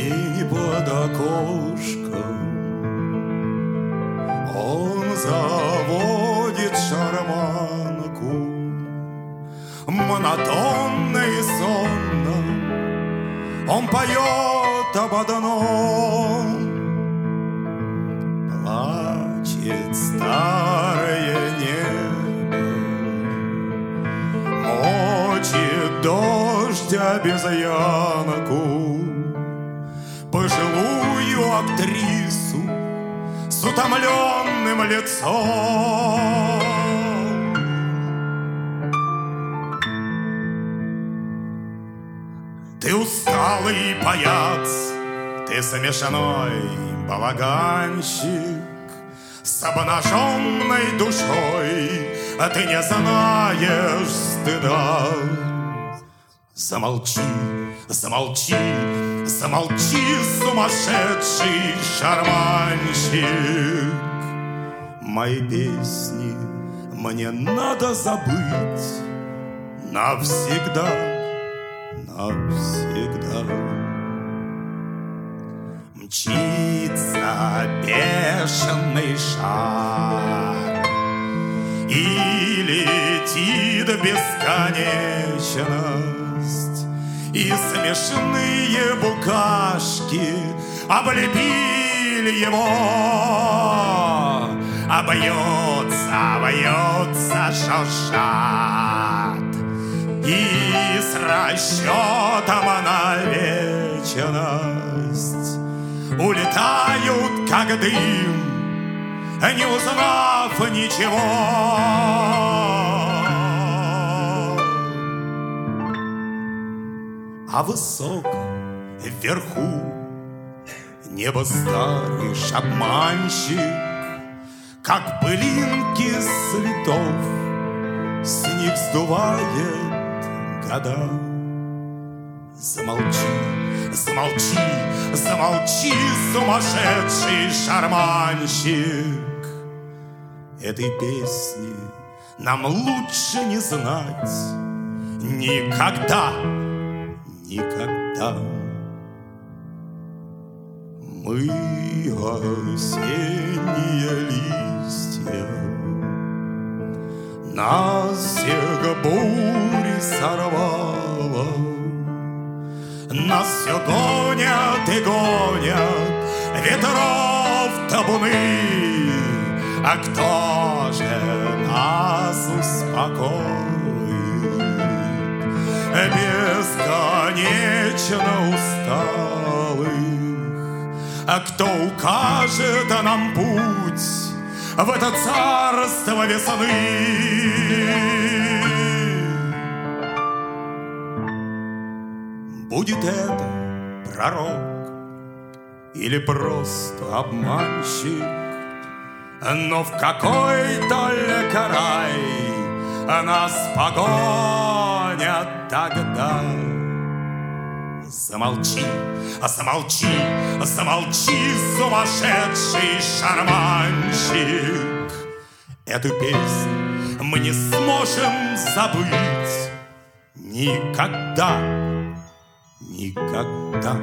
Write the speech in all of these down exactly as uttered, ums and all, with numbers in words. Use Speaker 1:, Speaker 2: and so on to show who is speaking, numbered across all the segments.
Speaker 1: тени под окошком. Он заводит шарманку, монотонно и сонно он поет об одном. Плачет старое небо, мочит дождь обезьянку, пожилую актрису с утомленным лицом. Ты усталый паяц, ты смешной балаганщик с обнаженной душой, а ты не знаешь стыда. Замолчи, замолчи, замолчи, сумасшедший шарманщик. Мои песни мне надо забыть навсегда, навсегда. Мчится бешеный шар и летит в бесконечность, и смешные букашки облепили его. А бьется, бьется, шуршат, и с расчетом на вечность улетают, как дым, не узнав ничего. А высоко вверху небо старый обманщик, как пылинки цветов, с них сдувает года. Замолчи, замолчи, замолчи, сумасшедший шарманщик. Этой песни нам лучше не знать никогда, никогда. Мы осенние листья, нас всех бури сорвало, нас все гонят и гонят ветров табуны. А кто же нас успокоит, бесконечно усталых? А кто укажет нам путь в это царство весны? Будет это пророк или просто обманщик, но в какой только рай нас погонят тогда. Замолчи, замолчи, замолчи, сумасшедший шарманщик. Эту песню мы не сможем забыть никогда, никогда.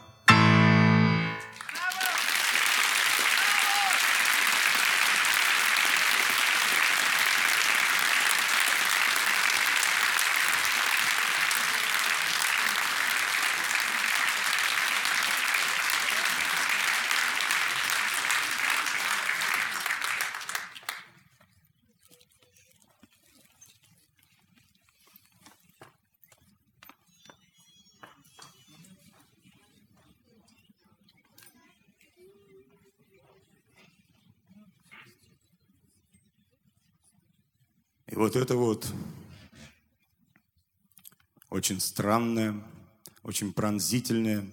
Speaker 1: И вот это вот очень странная, очень пронзительная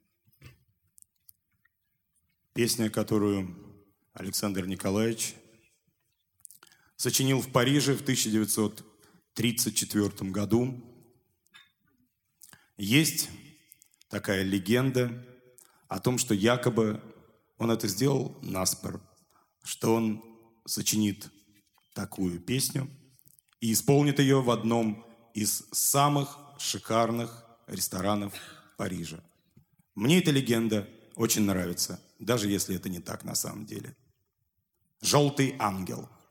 Speaker 1: песня, которую Александр Николаевич сочинил в Париже в тысяча девятьсот тридцать четвёртом году. Есть такая легенда о том, что якобы он это сделал наспор, что он сочинит такую песню и исполнит ее в одном из самых шикарных ресторанов Парижа. Мне эта легенда очень нравится, даже если это не так на самом деле. «Желтый ангел».